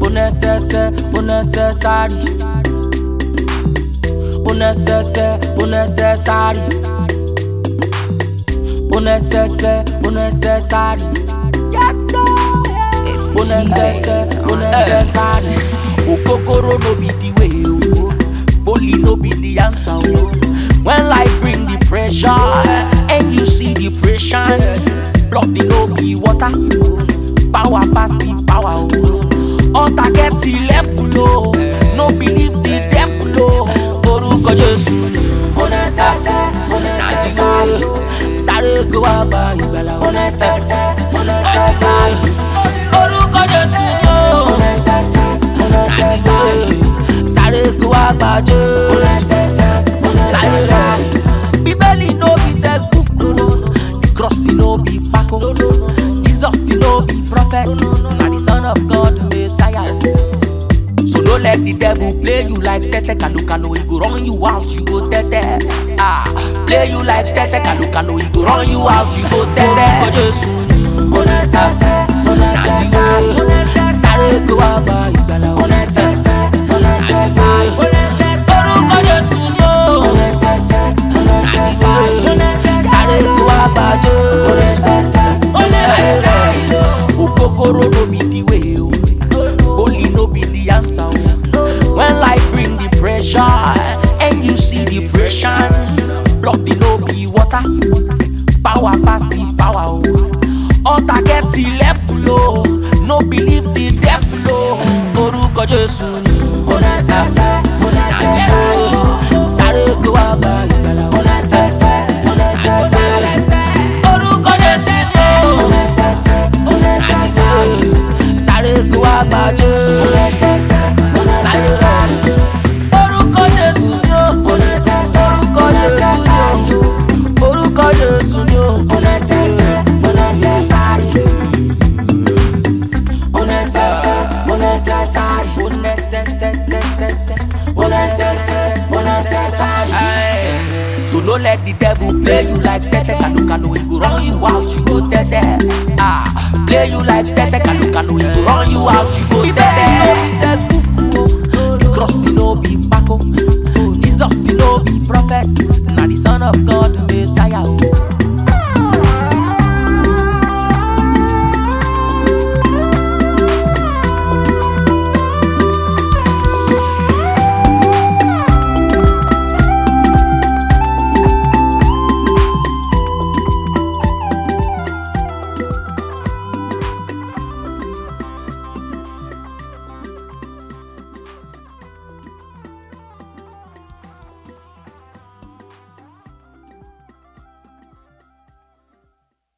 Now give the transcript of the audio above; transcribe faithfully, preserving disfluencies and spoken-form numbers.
unnecessary, unnecessary, unnecessary, unnecessary, unnecessary, unnecessary. Yes sir. Unnecessary, unnecessary. Okokoro no be the way, bully no be the answer. When life bring the pressure and you see depression, blood the no be water, power passive power. All that get the level low, no believe the devil low. Orúkọ Jésù, unnecessary, unnecessary. Sáré go aba ìgbàlà, unnecessary, unnecessary. Orúkọ Jésù, unnecessary, unnecessary. Sáré go aba Jésù, unnecessary. Bíbélì no be textbook, the cross no be Paco, Jesus no be prophet, na the son of God, Messiah. So don't let the devil play you like tete kano kano. He go run you out, you go tete. Ah, play you like tete kano kano. He go run you out, you go tete. Orúkọ Jésù, unnecessary, unnecessary. Sáré go aba ìgbàlà, unnecessary, unnecessary. Orúkọ Jésù, unnecessary, unnecessary. Sáré go aba Jésù, unnecessary. Okokoro no be the way, only no be the answer. When life bring the pressure and you see depression, blood the no be water, power passive power. All that get the level low, no believe the devil low. Orúkọ Jésù, unnecessary, unnecessary. Sáré go aba ìgbàlà, unnecessary, unnecessary. Orúkọ Jésù, unnecessary, unnecessary. Sáré go aba Jésù, unnecessary, unnecessary. Orúkọ Jésù, unnecessary, unnecessary. Orúkọ Jésù, unnecessary, unnecessary. Unnecessary, unnecessary, unnecessary, unnecessary. So don't let the devil play you like tete kano kano. He go run you out, you go tete. Ah, play you like tete kano kano. He go run you out, you go tete. The cross no be Paco, Jesus no be prophet, na the son of God.